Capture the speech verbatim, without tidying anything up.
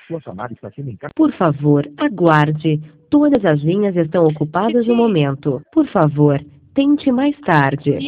Sua chamada está sendo encaminhada. Por favor, aguarde. Todas as linhas estão ocupadas no momento. Por favor, tente mais tarde.